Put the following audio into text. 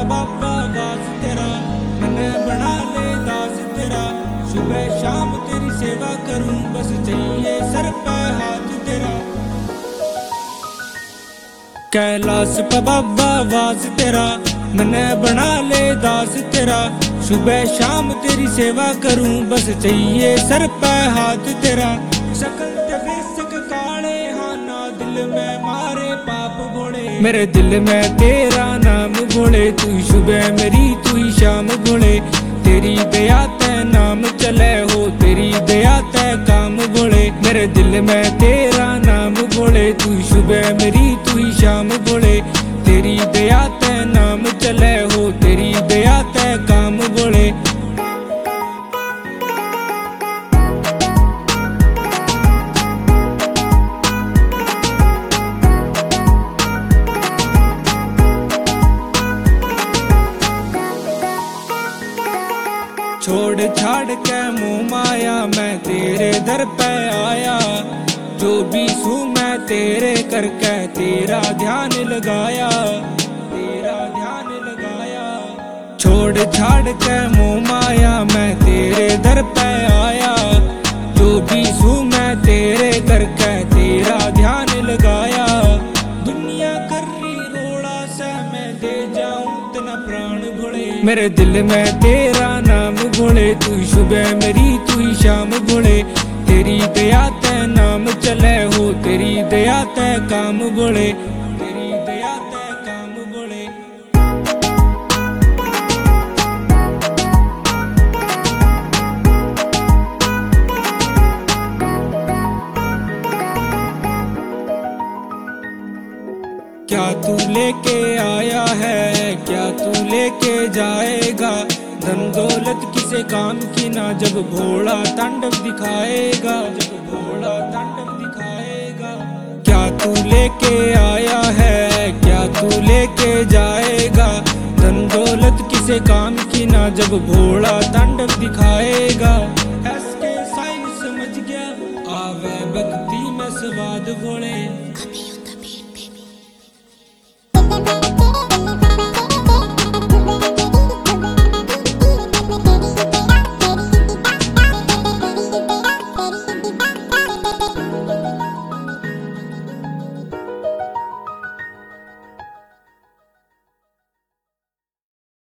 बाबा वास तेरा, मैंने बना ले दास तेरा। सुबह शाम तेरी सेवा करूं, बस चाहिए सर पे हाथ तेरा। कैलाश पे बाबा वास तेरा, मैंने बना ले दास तेरा। सुबह शाम तेरी सेवा करूं, बस चाहिए सर पे हाथ तेरा। शकल ते बेशक काले हाना, दिल में मारे पाप घोड़े। मेरे दिल में तेरा नाम घोड़े, तू ही सुबह मेरी तू ही शाम घोड़े। तेरी दया ते नाम चले हो, तेरी दया ते काम घोड़े। मेरे दिल में तेरा नाम घोड़े, तू ही सुबह मेरी तू ही शाम घोड़े। तेरी दया ते नाम चले हो, तेरी दया ते काम घोड़े। छोड़ छाड़ के मुँह माया, मैं तेरे दर पे आया। जो भी सू मैं तेरे करके तेरा ध्यान लगाया, तेरा ध्यान लगाया। छोड़ छाड़ के मुँह माया, मैं तेरे दर पे आया। जो भी सू मैं तेरे करके तेरा ध्यान लगाया। दुनिया कर रही रोड़ा से मैं दे जाऊं तना प्राण घोड़े। मेरे दिल में तेरा नाम घोड़े, तू ही सुबह मेरी तू ही शाम घोड़े। तेरी दया ते नाम चले हो, तेरी दया ते काम घोड़े। तेरी दया ते काम घोड़े। क्या तू लेके आया है, क्या तू लेके जाएगा। धन दौलत किसे काम की ना, जब भोला तांडव दिखाएगा, जब भोला तांडव दिखाएगा। क्या तू लेके आया है, क्या तू लेके जाएगा। धन दौलत किसे काम की ना, जब भोला तांडव दिखाएगा। ऐसे साइंस समझ गया, आवे भक्ति में स्वाद घोड़े।